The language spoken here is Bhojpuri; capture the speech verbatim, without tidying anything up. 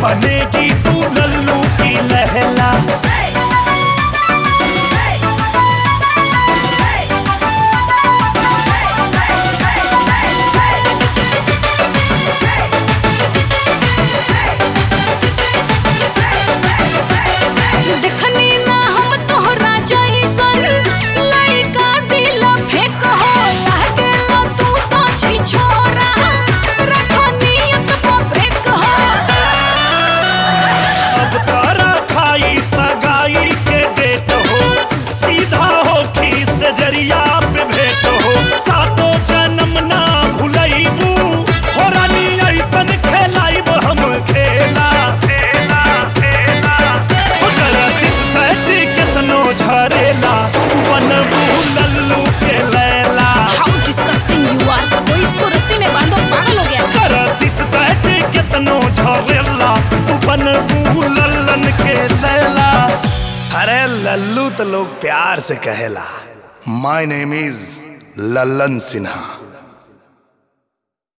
बनेगी तू लल्लू की लहला। जरिया पे भेंट हो सातों जन्म ना भुलैबू हो रानी ऐसन खेलाइब हम खेला। हो करतिस तैती केतनो झरेला तू बनबू लल्लू के लैला। How disgusting you are! कोई इसको रस्सी में बांधो, पागल हो गया। करतिस तैती केतनो झरेला तू बनबू लल्लन के लैला। अरे लल्लू तो लोग प्यार से कहेला। My name is Lallan Sinha.